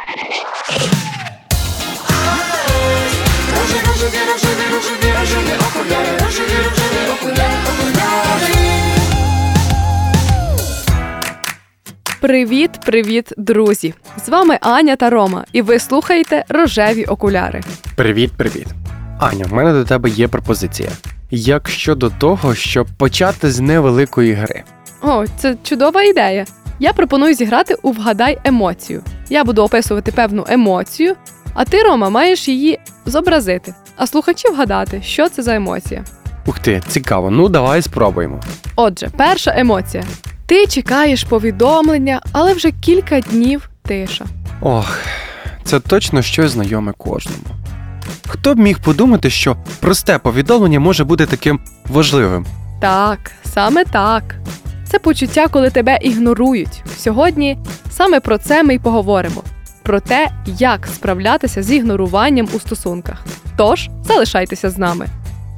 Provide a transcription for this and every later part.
Привіт, друзі! З вами Аня та Рома, і ви слухаєте «Рожеві окуляри». Привіт. Аня, в мене до тебе є пропозиція. Як щодо того, щоб почати з невеликої гри? О, це чудова ідея. Я пропоную зіграти у «Вгадай емоцію». Я буду описувати певну емоцію, а ти, Рома, маєш її зобразити, а слухачі вгадати, що це за емоція. Ух ти, цікаво. Ну, давай спробуємо. Отже, перша емоція. Ти чекаєш повідомлення, але вже кілька днів тиша. Ох, це точно щось знайоме кожному. Хто б міг подумати, що просте повідомлення може бути таким важливим? Так, саме так. Це почуття, коли тебе ігнорують. Сьогодні саме про це ми й поговоримо. Про те, як справлятися з ігноруванням у стосунках. Тож, залишайтеся з нами.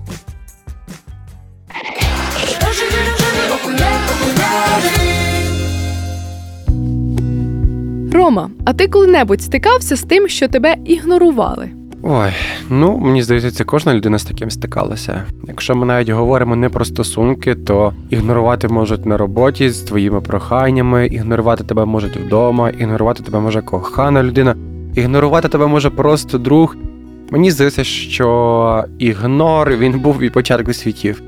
Рома, а ти коли-небудь стикався з тим, що тебе ігнорували? Ой, ну, мені здається, це кожна людина з таким стикалася. Якщо ми навіть говоримо не про стосунки, то ігнорувати можуть на роботі з твоїми проханнями, ігнорувати тебе можуть вдома, ігнорувати тебе може кохана людина, ігнорувати тебе може просто друг. Мені здається, що ігнор, він був від початку світів.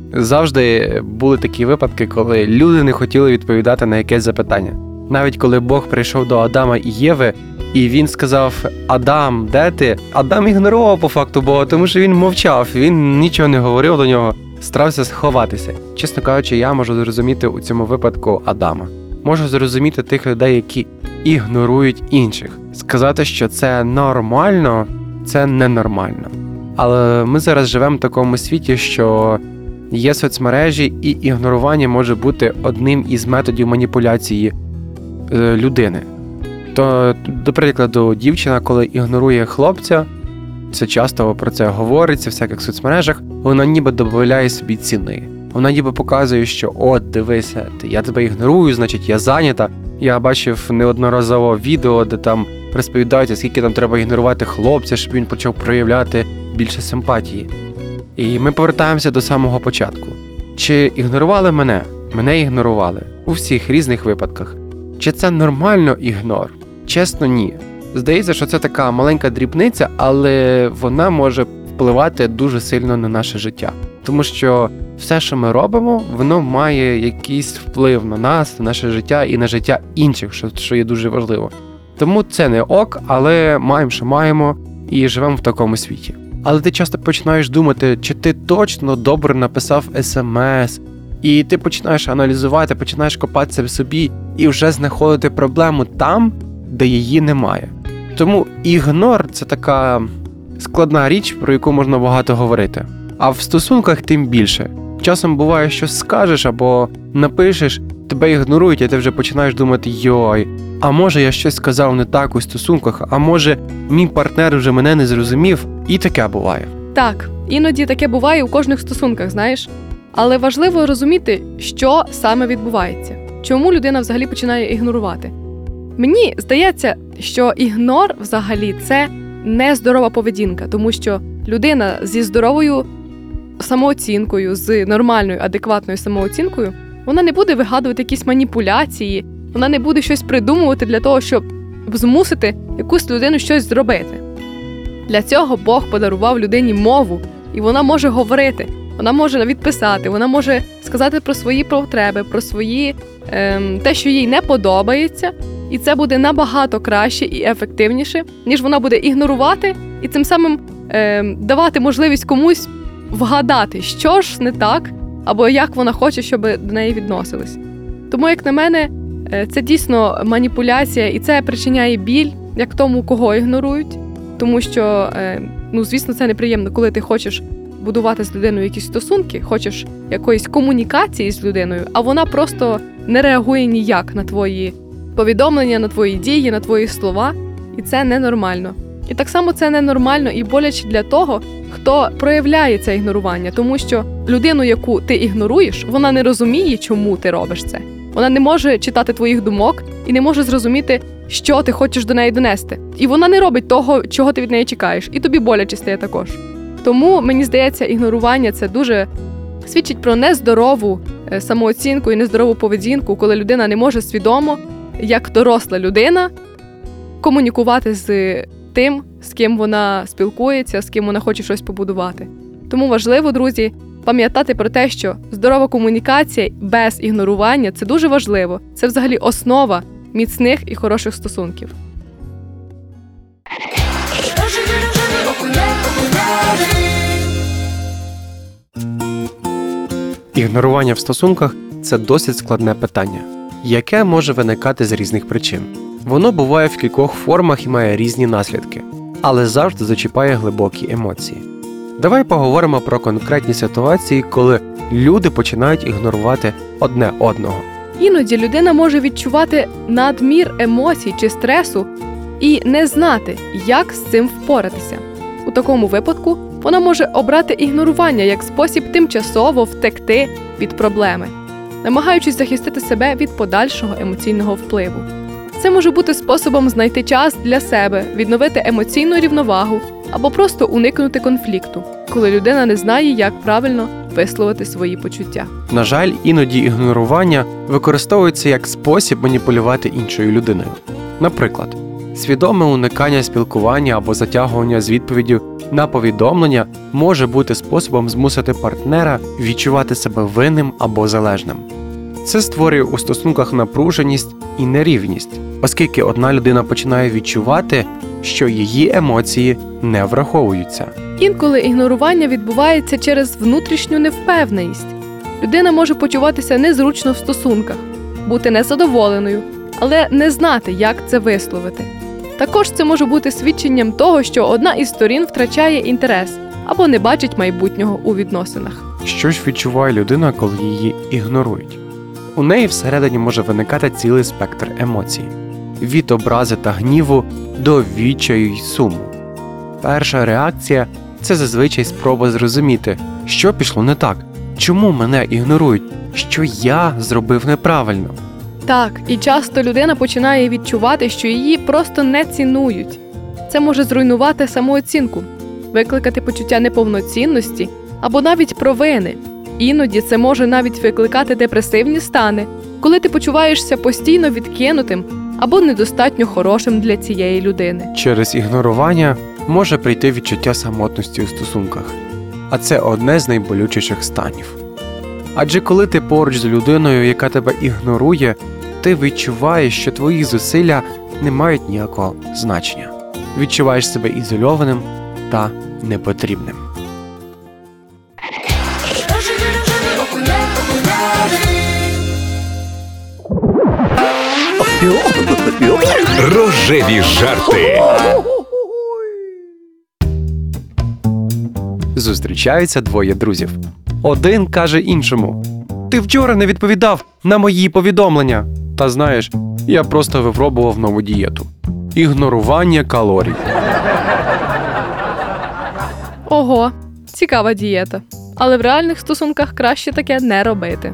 Завжди були такі випадки, коли люди не хотіли відповідати на якесь запитання. Навіть коли Бог прийшов до Адама і Єви, і він сказав: «Адам, де ти?», Адам ігнорував по факту Бога, тому що він мовчав, він нічого не говорив до нього, старався сховатися. Чесно кажучи, я можу зрозуміти у цьому випадку Адама. Можу зрозуміти тих людей, які ігнорують інших. Сказати, що це нормально, це ненормально. Але ми зараз живемо в такому світі, що є соцмережі, і ігнорування може бути одним із методів маніпуляції людини. То, до прикладу, дівчина, коли ігнорує хлопця, це часто про це говориться в всяких соцмережах, вона ніби додає собі ціни. Вона ніби показує, що от, дивися, я тебе ігнорую, значить я зайнята. Я бачив неодноразово відео, де там розповідають, скільки там треба ігнорувати хлопця, щоб він почав проявляти більше симпатії. І ми повертаємося до самого початку. Чи ігнорували мене? Мене ігнорували. У всіх різних випадках. Чи це нормально ігнор? Чесно, ні. Здається, що це така маленька дрібниця, але вона може впливати дуже сильно на наше життя. Тому що все, що ми робимо, воно має якийсь вплив на нас, на наше життя і на життя інших, що є дуже важливо. Тому це не ок, але маємо, що маємо, і живемо в такому світі. Але ти часто починаєш думати, чи ти точно добре написав смс, і ти починаєш аналізувати, починаєш копатися в собі і вже знаходити проблему там, де її немає. Тому ігнор – це така складна річ, про яку можна багато говорити. А в стосунках тим більше. Часом буває, що скажеш або напишеш, тебе ігнорують, і ти вже починаєш думати: йой, а може я щось сказав не так у стосунках, а може мій партнер вже мене не зрозумів, і таке буває. Так, іноді таке буває у кожних стосунках, знаєш. Але важливо розуміти, що саме відбувається. Чому людина взагалі починає ігнорувати? Мені здається, що ігнор взагалі це нездорова поведінка, тому що людина зі здоровою самооцінкою, з нормальною, адекватною самооцінкою, вона не буде вигадувати якісь маніпуляції, вона не буде щось придумувати для того, щоб змусити якусь людину щось зробити. Для цього Бог подарував людині мову, і вона може говорити, вона може відписати, вона може сказати про свої потреби, про свої, те, що їй не подобається, і це буде набагато краще і ефективніше, ніж вона буде ігнорувати і цим самим давати можливість комусь вгадати, що ж не так, або як вона хоче, щоб до неї відносились. Тому, як на мене, це дійсно маніпуляція, і це причиняє біль, як тому, кого ігнорують, тому що, звісно, це неприємно, коли ти хочеш будувати з людиною якісь стосунки, хочеш якоїсь комунікації з людиною, а вона просто не реагує ніяк на твої повідомлення, на твої дії, на твої слова, і це ненормально. І так само це ненормально і боляче для того, хто проявляє це ігнорування, тому що людину, яку ти ігноруєш, вона не розуміє, чому ти робиш це. Вона не може читати твоїх думок і не може зрозуміти, що ти хочеш до неї донести. І вона не робить того, чого ти від неї чекаєш. І тобі боляче стає також. Тому, мені здається, ігнорування – це дуже свідчить про нездорову самооцінку і нездорову поведінку, коли людина не може свідомо, як доросла людина, комунікувати з тим, з ким вона спілкується, з ким вона хоче щось побудувати. Тому важливо, друзі, пам'ятати про те, що здорова комунікація без ігнорування – це дуже важливо. Це взагалі основа міцних і хороших стосунків. Ігнорування в стосунках – це досить складне питання, яке може виникати з різних причин. Воно буває в кількох формах і має різні наслідки, але завжди зачіпає глибокі емоції. Давай поговоримо про конкретні ситуації, коли люди починають ігнорувати одне одного. Іноді людина може відчувати надмір емоцій чи стресу і не знати, як з цим впоратися. У такому випадку вона може обрати ігнорування як спосіб тимчасово втекти від проблеми, намагаючись захистити себе від подальшого емоційного впливу. Це може бути способом знайти час для себе, відновити емоційну рівновагу або просто уникнути конфлікту, коли людина не знає, як правильно висловити свої почуття. На жаль, іноді ігнорування використовується як спосіб маніпулювати іншою людиною. Наприклад, свідоме уникання спілкування або затягування з відповіддю на повідомлення може бути способом змусити партнера відчувати себе винним або залежним. Це створює у стосунках напруженість і нерівність, оскільки одна людина починає відчувати, що її емоції не враховуються. Інколи ігнорування відбувається через внутрішню невпевненість. Людина може почуватися незручно в стосунках, бути незадоволеною, але не знати, як це висловити. Також це може бути свідченням того, що одна із сторін втрачає інтерес або не бачить майбутнього у відносинах. Що ж відчуває людина, коли її ігнорують? У неї всередині може виникати цілий спектр емоцій. Від образи та гніву до відчаю й суму. Перша реакція – це зазвичай спроба зрозуміти, що пішло не так, чому мене ігнорують, що я зробив неправильно. Так, і часто людина починає відчувати, що її просто не цінують. Це може зруйнувати самооцінку, викликати почуття неповноцінності або навіть провини. Іноді це може навіть викликати депресивні стани, коли ти почуваєшся постійно відкинутим або недостатньо хорошим для цієї людини. Через ігнорування може прийти відчуття самотності у стосунках, а це одне з найболючіших станів. Адже коли ти поруч з людиною, яка тебе ігнорує, ти відчуваєш, що твої зусилля не мають ніякого значення. Відчуваєш себе ізольованим та непотрібним. Рожеві жарти. Зустрічаються двоє друзів. Один каже іншому: «Ти вчора не відповідав на мої повідомлення». Та знаєш, я просто випробував нову дієту. Ігнорування калорій. Ого, цікава дієта. Але в реальних стосунках краще таке не робити.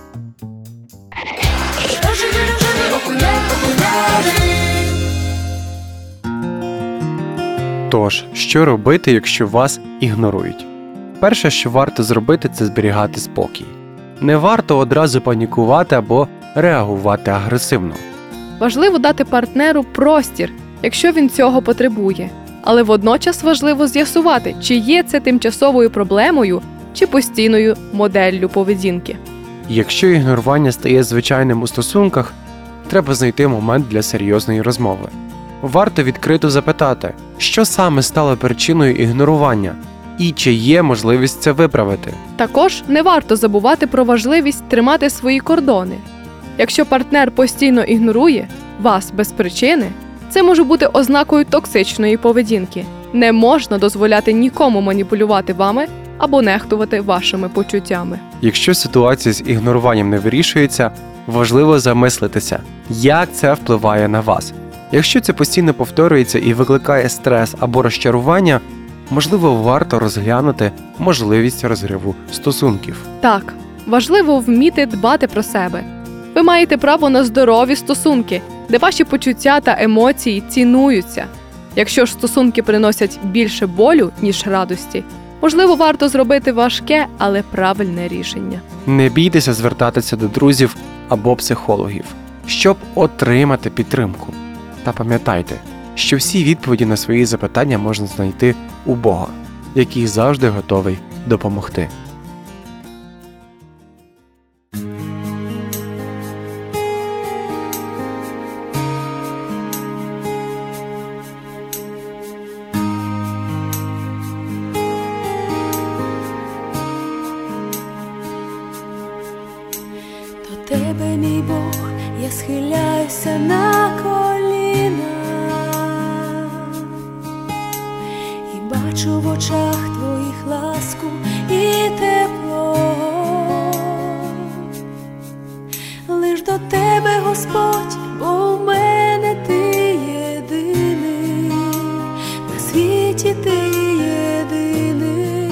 Тож, що робити, якщо вас ігнорують? Перше, що варто зробити, це зберігати спокій. Не варто одразу панікувати або реагувати агресивно. Важливо дати партнеру простір, якщо він цього потребує. Але водночас важливо з'ясувати, чи є це тимчасовою проблемою, чи постійною моделлю поведінки. Якщо ігнорування стає звичайним у стосунках, треба знайти момент для серйозної розмови. Варто відкрито запитати, що саме стало причиною ігнорування, і чи є можливість це виправити. Також не варто забувати про важливість тримати свої кордони. Якщо партнер постійно ігнорує вас без причини, це може бути ознакою токсичної поведінки. Не можна дозволяти нікому маніпулювати вами або нехтувати вашими почуттями. Якщо ситуація з ігноруванням не вирішується, важливо замислитися, як це впливає на вас. Якщо це постійно повторюється і викликає стрес або розчарування, можливо, варто розглянути можливість розриву стосунків. Так, важливо вміти дбати про себе. Ви маєте право на здорові стосунки, де ваші почуття та емоції цінуються. Якщо ж стосунки приносять більше болю, ніж радості, можливо, варто зробити важке, але правильне рішення. Не бійтеся звертатися до друзів або психологів, щоб отримати підтримку. Та пам'ятайте, що всі відповіді на свої запитання можна знайти у Бога, який завжди готовий допомогти. До тебе, мій Бог, я схиляюся на коліна і бачу в очах твоїх ласку і тепло. Лиш до тебе, Господь, бо в мене ти єдиний, на світі ти єдиний.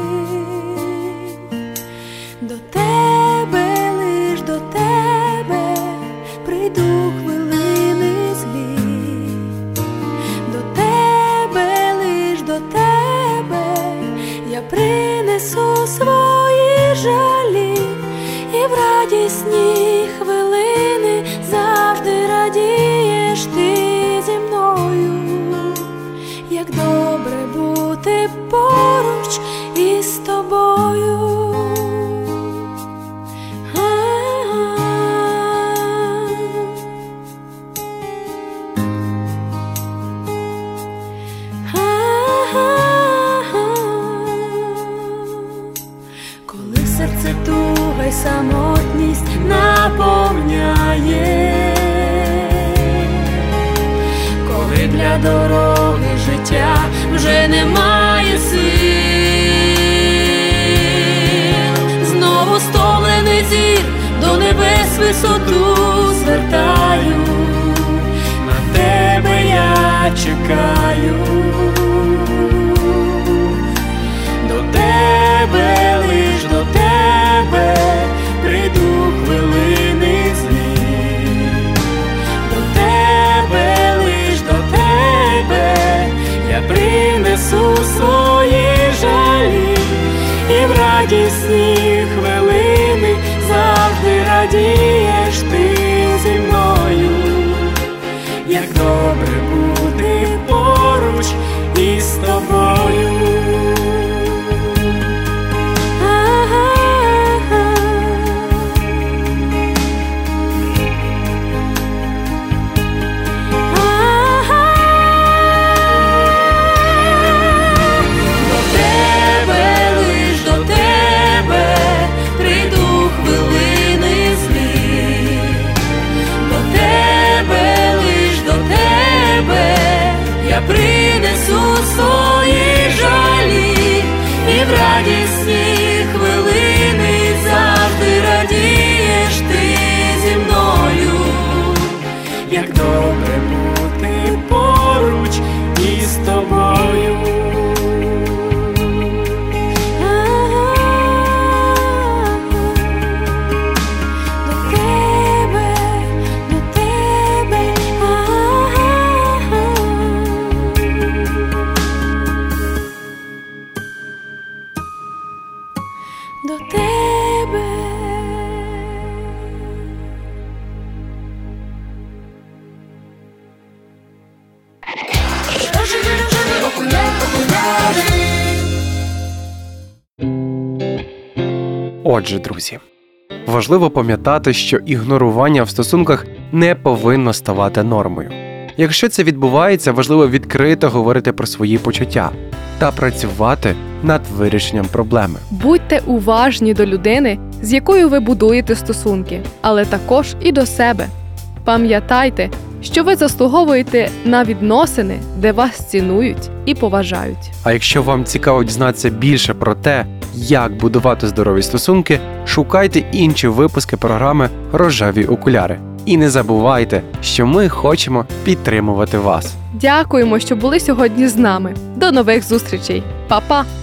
До тебе, лиш до тебе прийду хвилини злі. До тебе, лиш до тебе я принесу свої жалі, і в радісні хвилини завжди радієш ти зі мною. Як добре бути поруч із тобою. Коли серце туга й самотність наповняє, коли для дороги життя вже немає сил, знову стомлений зір до небес висоту звертаю, на тебе я чекаю. До тебе, лиш до тебе прийду хвилини злі. До тебе, лиш до тебе я принесу свої жалі, і в радісні хвилини завжди радієш ти зі мною. Як добре бути поруч із тобою. Принесу свої жалі, і в радісні хвилини завжди радієш ти зі мною. Як добре бути поруч із тобою. До тебе. Отже, друзі, важливо пам'ятати, що ігнорування в стосунках не повинно ставати нормою. Якщо це відбувається, важливо відкрито говорити про свої почуття та працювати над вирішенням проблеми. Будьте уважні до людини, з якою ви будуєте стосунки, але також і до себе. Пам'ятайте, що ви заслуговуєте на відносини, де вас цінують і поважають. А якщо вам цікаво дізнатися більше про те, як будувати здорові стосунки, шукайте інші випуски програми «Рожеві окуляри». І не забувайте, що ми хочемо підтримувати вас. Дякуємо, що були сьогодні з нами. До нових зустрічей. Па-па!